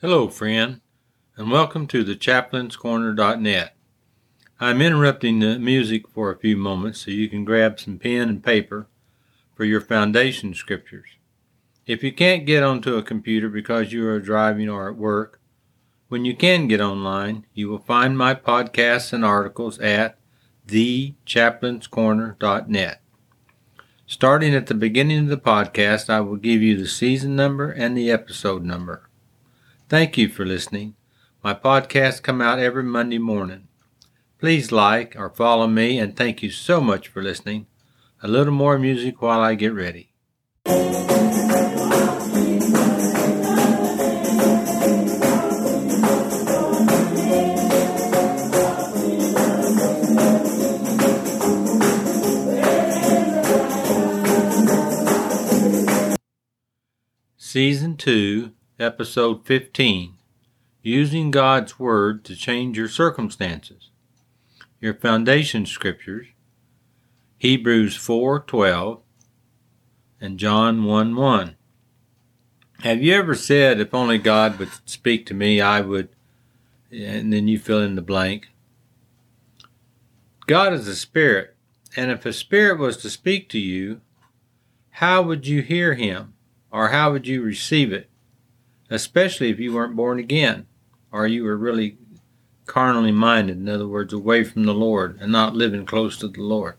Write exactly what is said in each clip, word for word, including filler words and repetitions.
Hello, friend, and welcome to the chaplains corner dot net. I'm interrupting the music for a few moments so you can grab some pen and paper for your foundation scriptures. If you can't get onto a computer because you are driving or at work, when you can get online, you will find my podcasts and articles at the chaplains corner dot net. Starting at the beginning of the podcast, I will give you the season number and the episode number. Thank you for listening. My podcasts come out every Monday morning. Please like or follow me, and thank you so much for listening. A little more music while I get ready. Season two, Episode fifteen, Using God's Word to Change Your Circumstances. Your foundation scriptures, Hebrews four twelve and John one one. Have you ever said, if only God would speak to me, I would, and then you fill in the blank? God is a spirit, and if a spirit was to speak to you, how would you hear him, or how would you receive it? Especially if you weren't born again, or you were really carnally minded, in other words, away from the Lord and not living close to the Lord.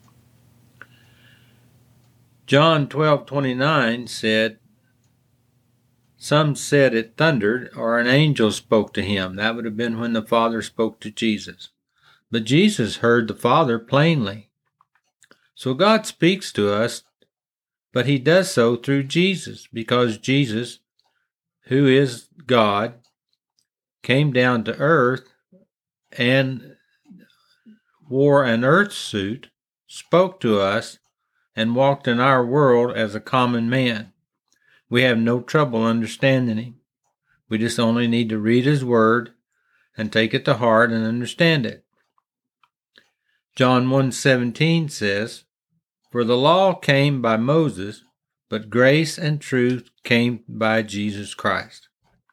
John twelve twenty-nine said, some said it thundered, or an angel spoke to him. That would have been when the Father spoke to Jesus. But Jesus heard the Father plainly. So God speaks to us, but he does so through Jesus, because Jesus, who is God, came down to earth and wore an earth suit, spoke to us, and walked in our world as a common man. We have no trouble understanding him. We just only need to read his word and take it to heart and understand it. John one seventeen says, for the law came by Moses, but grace and truth came by Jesus Christ.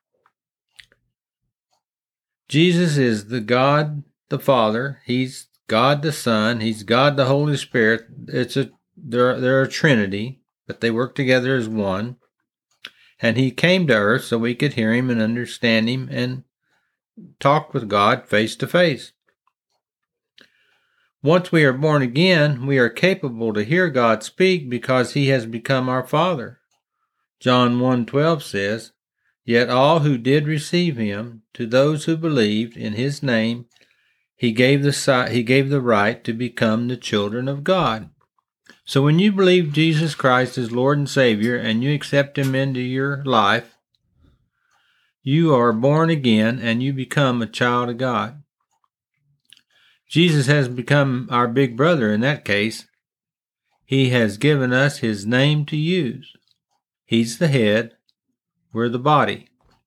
Jesus is the God the Father. He's God the Son. He's God the Holy Spirit. It's a they're they're a Trinity, but they work together as one. And he came to earth so we could hear him and understand him and talk with God face to face. Once we are born again, we are capable to hear God speak because he has become our Father. John one twelve says, yet all who did receive him, to those who believed in his name, he gave the he gave the right to become the children of God. So when you believe Jesus Christ as Lord and Savior and you accept him into your life, you are born again and you become a child of God. Jesus has become our big brother in that case. He has given us his name to use. He's the head, we're the body.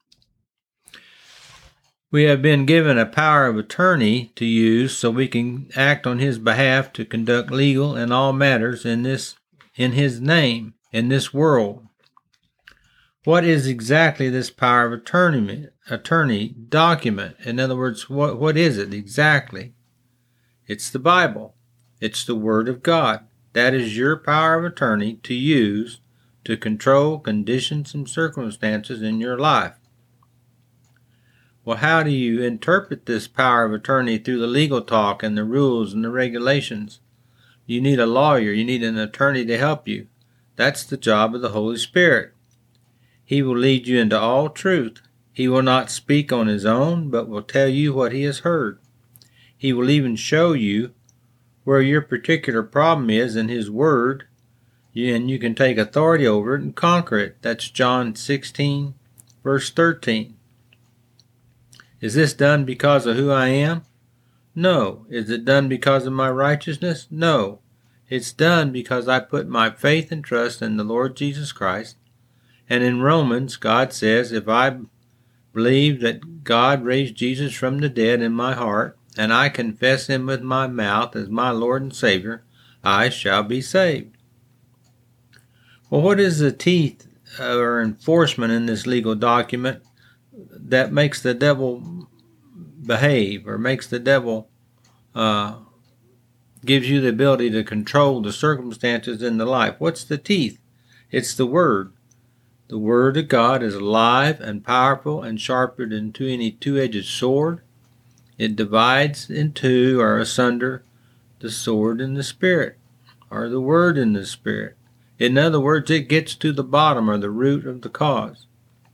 We have been given a power of attorney to use so we can act on his behalf to conduct legal and all matters in this in his name, in this world. What is exactly this power of attorney, attorney document? In other words, what, what is it exactly? It's the Bible. It's the Word of God. That is your power of attorney to use to control conditions and circumstances in your life. Well, how do you interpret this power of attorney through the legal talk and the rules and the regulations? You need a lawyer. You need an attorney to help you. That's the job of the Holy Spirit. He will lead you into all truth. He will not speak on his own, but will tell you what he has heard. He will even show you where your particular problem is in his word, and you can take authority over it and conquer it. That's John sixteen, verse thirteen. Is this done because of who I am? No. Is it done because of my righteousness? No. It's done because I put my faith and trust in the Lord Jesus Christ. And in Romans, God says, if I believe that God raised Jesus from the dead in my heart, and I confess him with my mouth as my Lord and Savior, I shall be saved. Well, what is the teeth or enforcement in this legal document that makes the devil behave, or makes the devil, uh, gives you the ability to control the circumstances in the life? What's the teeth? It's the Word. The Word of God is alive and powerful and sharper than any two-edged sword. It divides in two or asunder the sword and the Spirit, or the Word and the Spirit. In other words, it gets to the bottom or the root of the cause.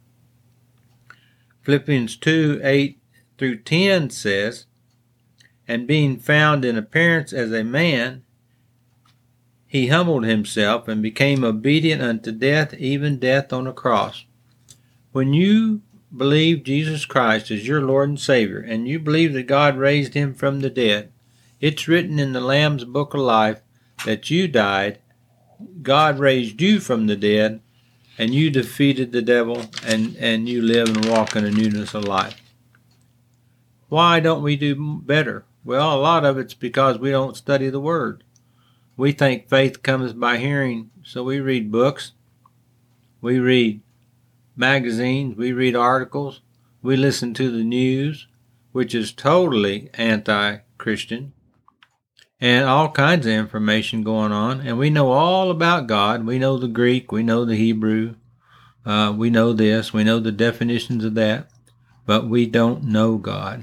Philippians two, eight through ten says, "And being found in appearance as a man, he humbled himself and became obedient unto death, even death on a cross." When you believe Jesus Christ is your Lord and Savior, and you believe that God raised him from the dead, it's written in the Lamb's Book of Life that you died, God raised you from the dead, and you defeated the devil, and, and you live and walk in a newness of life. Why don't we do better? Well, a lot of it's because we don't study the Word. We think faith comes by hearing, so we read books, we read magazines, we read articles, we listen to the news, which is totally anti-Christian, and all kinds of information going on, and we know all about God. We know the Greek, we know the Hebrew, uh, we know this, we know the definitions of that, but we don't know God.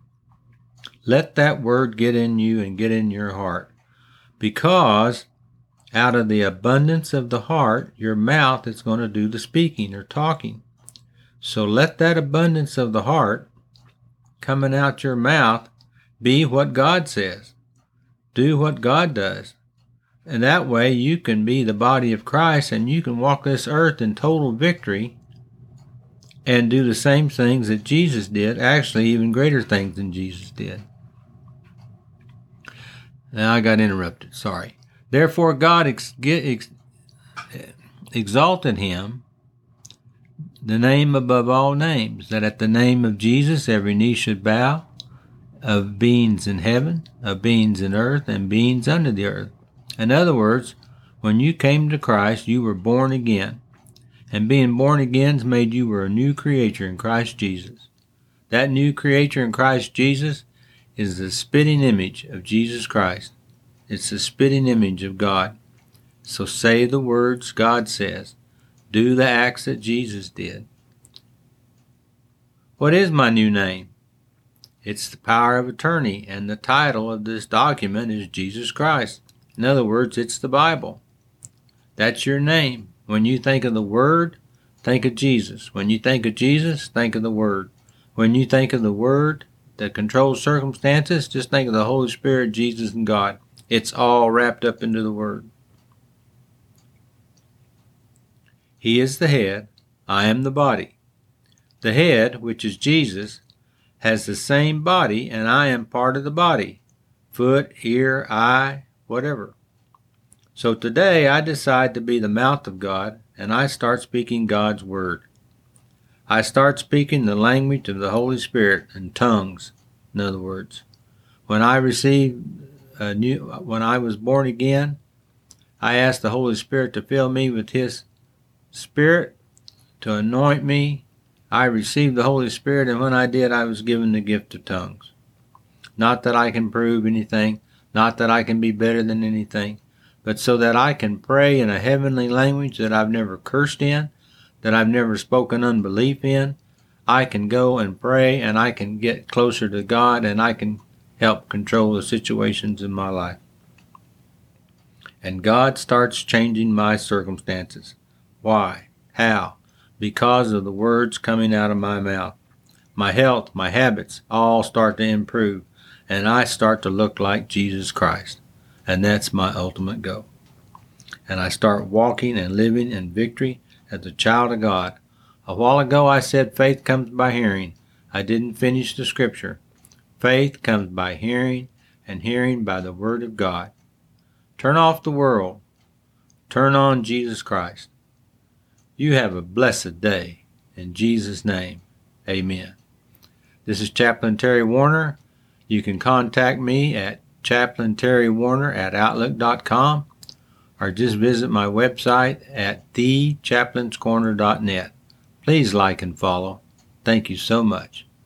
Let that Word get in you and get in your heart, because out of the abundance of the heart, your mouth is going to do the speaking or talking. So let that abundance of the heart coming out your mouth be what God says. Do what God does. And that way you can be the body of Christ, and you can walk this earth in total victory and do the same things that Jesus did, actually even greater things than Jesus did. Now I got interrupted, sorry. Therefore God ex- ex- exalted him, the name above all names, that at the name of Jesus every knee should bow, of beings in heaven, of beings in earth, and beings under the earth. In other words, when you came to Christ, you were born again. And being born again made you were a new creature in Christ Jesus. That new creature in Christ Jesus is the spitting image of Jesus Christ. It's the spitting image of God. So say the words God says. Do the acts that Jesus did. What is my new name? It's the power of attorney, and the title of this document is Jesus Christ. In other words, it's the Bible. That's your name. When you think of the Word, think of Jesus. When you think of Jesus, think of the Word. When you think of the Word that controls circumstances, just think of the Holy Spirit, Jesus, and God. It's all wrapped up into the Word. He is the head. I am the body. The head, which is Jesus, has the same body, and I am part of the body. Foot, ear, eye, whatever. So today I decide to be the mouth of God, and I start speaking God's Word. I start speaking the language of the Holy Spirit in tongues, in other words. When I received a new, when I was born again, I asked the Holy Spirit to fill me with His Spirit, to anoint me. I received the Holy Spirit, and when I did, I was given the gift of tongues. Not that I can prove anything, not that I can be better than anything, but so that I can pray in a heavenly language that I've never cursed in, that I've never spoken unbelief in. I can go and pray, and I can get closer to God, and I can help control the situations in my life. And God starts changing my circumstances. Why? How? Because of the words coming out of my mouth. My health, my habits, all start to improve, and I start to look like Jesus Christ. And that's my ultimate goal. And I start walking and living in victory as a child of God. A while ago I said faith comes by hearing. I didn't finish the scripture. Faith comes by hearing, and hearing by the Word of God. Turn off the world. Turn on Jesus Christ. You have a blessed day. In Jesus' name, amen. This is Chaplain Terry Warner. You can contact me at chaplain terry warner at outlook dot com, or just visit my website at the chaplains corner dot net. Please like and follow. Thank you so much.